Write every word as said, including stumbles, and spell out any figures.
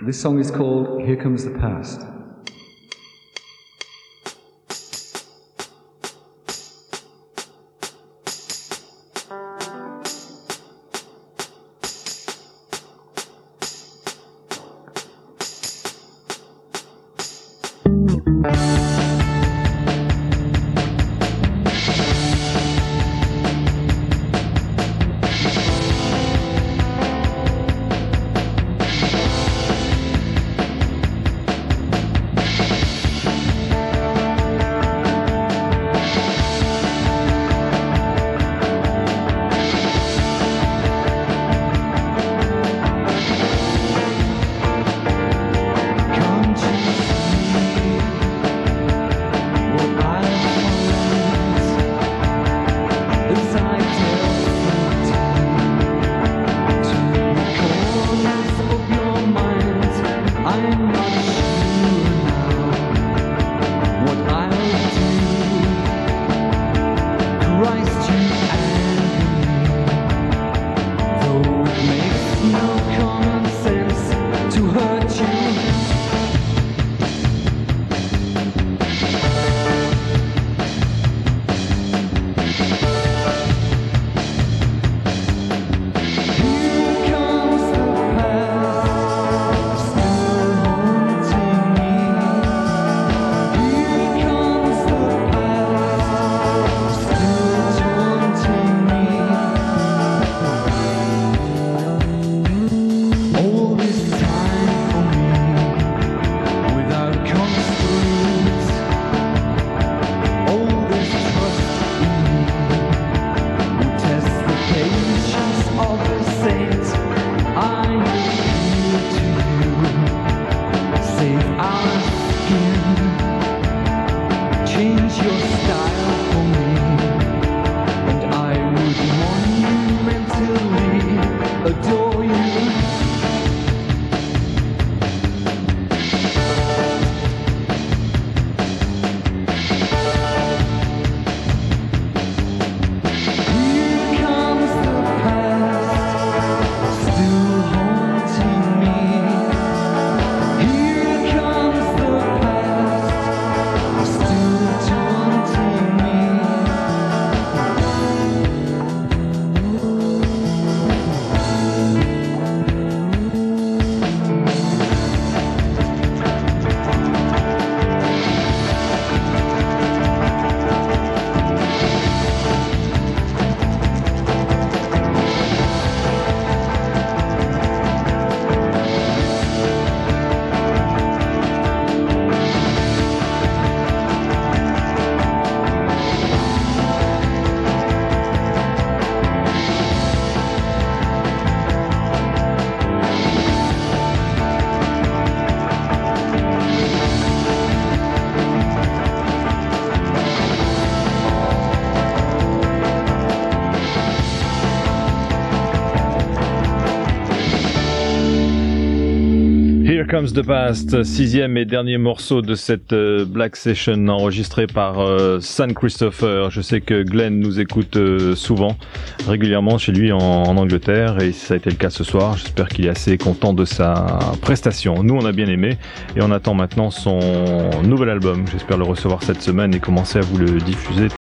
This song is called Here Comes the Past. Here Comes the Past, sixième et dernier morceau de cette euh, Black Session enregistré par euh, San Christopher. Je sais que Glenn nous écoute euh, souvent, régulièrement chez lui en, en Angleterre, et ça a été le cas ce soir. J'espère qu'il est assez content de sa prestation. Nous, on a bien aimé et on attend maintenant son nouvel album. J'espère le recevoir cette semaine et commencer à vous le diffuser